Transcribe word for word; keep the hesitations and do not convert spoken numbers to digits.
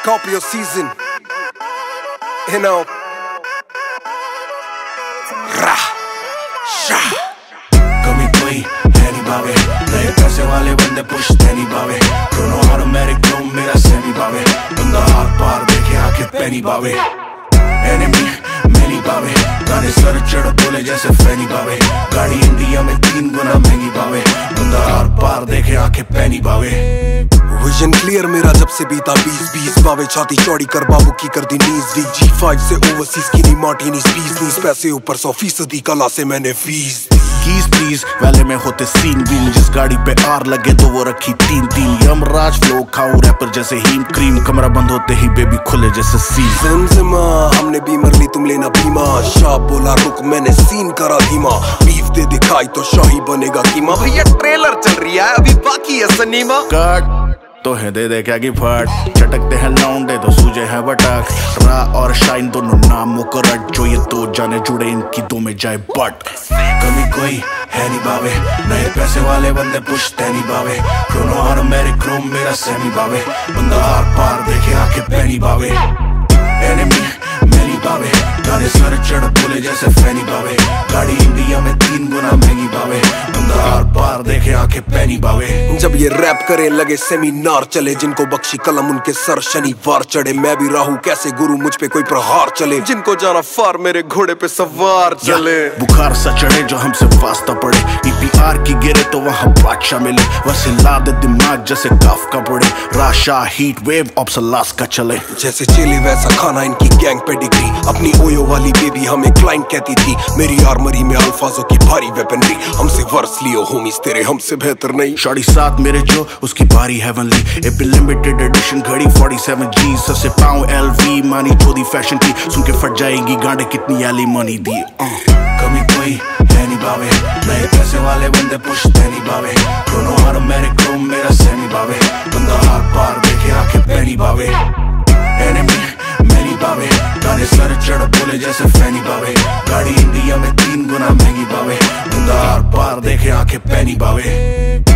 Scorpio season, you know. Ra, sha. कमी कोई है नहीं बावे, नए पैसे वाले बंदे पुश्ते नहीं बावे। क्रोनो ऑटोमेटिक क्रोम मेरा सेमी बावे, बंदा हार पार देखे आंखें पैनी बावे। एनिमी मैनी बावे, गाने सर चढ़ बोले जैसे फैनी बावे। गाड़ी इंडिया में तीन गुना महंगी बावे, बंदा हार पार देखे आंखें पैनी बावे। विजन क्लियर मेरा जब से बीता बीस बीस बावे, छाती चौड़ी कर बाबू की कर दी नीज वीक। जी फाइव से ओवरसीज की नहीं मार्टिनीज बीस नीज, पैसे ऊपर सौ फीसदी कला से मैंने फीस दी। कीज प्लीज वाले में होते सीन बीन, जिस गाड़ी पे आर लगे तो वो रखी तीन तीन। यमराज फ्लो खाऊं रैपर जैसे हीम क्रीम, कमरा बंद होते ही बेबी खुले जैसे सीन। ज़िमज़िमा हमने बीमर ली तुम लेना बीमा, शाह बोला रुक मैंने सीन करा धीमा। बीफ दे दिखाई तो शाही बनेगा कीमा, भैया ट्रेलर चल रही है अभी बाकी है सनीमा। कट तो है दे दे क्या की फट, चटकते हैं लौंडे तो सूझे हैं बटक। रा और शाइन दोनों नामों को रट, जो ये दो जाने जुड़े इनकी दो में जाए बट। कमी कोई है नहीं बावे, नए पैसे वाले बंदे पुश्ते नहीं बावे। क्रोनो ऑटोमेटिक क्रोम मेरा सेमी बावे, बंदा आर पार देखे आंखें पैनी बावे। एनिमी मैनी बावे, गाने सर चढ़ बोले जैसे फैनी बावे। गाड़ी इंडिया में तीन गुना महंगी बावे, बंदा आर पार देखे आंखें पैनी बावे। जब ये रैप करे लगे सेमिनार चले, जिनको बख्शी कलम उनके सर शनिवार चढ़े। मैं भी राहू कैसे गुरु मुझ पे कोई प्रहार चले, जिनको जाना फार मेरे घोड़े पे सवार चले। बुखार सा चढ़े जो हमसे वास्ता पड़े, ईपीआर की गिरे तो वहाँ बादशाह मिले। वैसे ला दे दिमाग जैसे काफ का पड़े, राशा हीट वेव ऑप्सलास का चले। जैसे चेले वैसा खाना इनकी गैंग पेडिग्री, अपनी ओयो वाली बेबी हमें क्लाइंट कहती थी। मेरी आर्मरी में अल्फाजों की भारी वेपनरी, हमसे वर्स लियो होमीज तेरे हमसे बेहतर नहीं। शॉडी साथ मेरे जो उसकी बारी हेवनली, ए लिमिटेड एडिशन घड़ी सैंतालीस जी। सबसे पाऊं एलवी मानी चोदी फैशन की, सुन के फट जाएगी गांडे कितनी एली मनी दी। कमी कोई है नहीं बावे, नए पैसे वाले बंदे पुश्ते नहीं बावे। क्रोनो ऑटोमेटिक क्रोम मेरा सेमी बावे, बंदा हार पार देखे आंखें पैनी बावे। एनिमी मैनी बावे, गाने सर चढ़ बोले जैसे फैनी बावे। गाड़ी इंडिया में तीन गुना महंगी बावे, बंदा हार पार देखे आंखें पैनी बावे।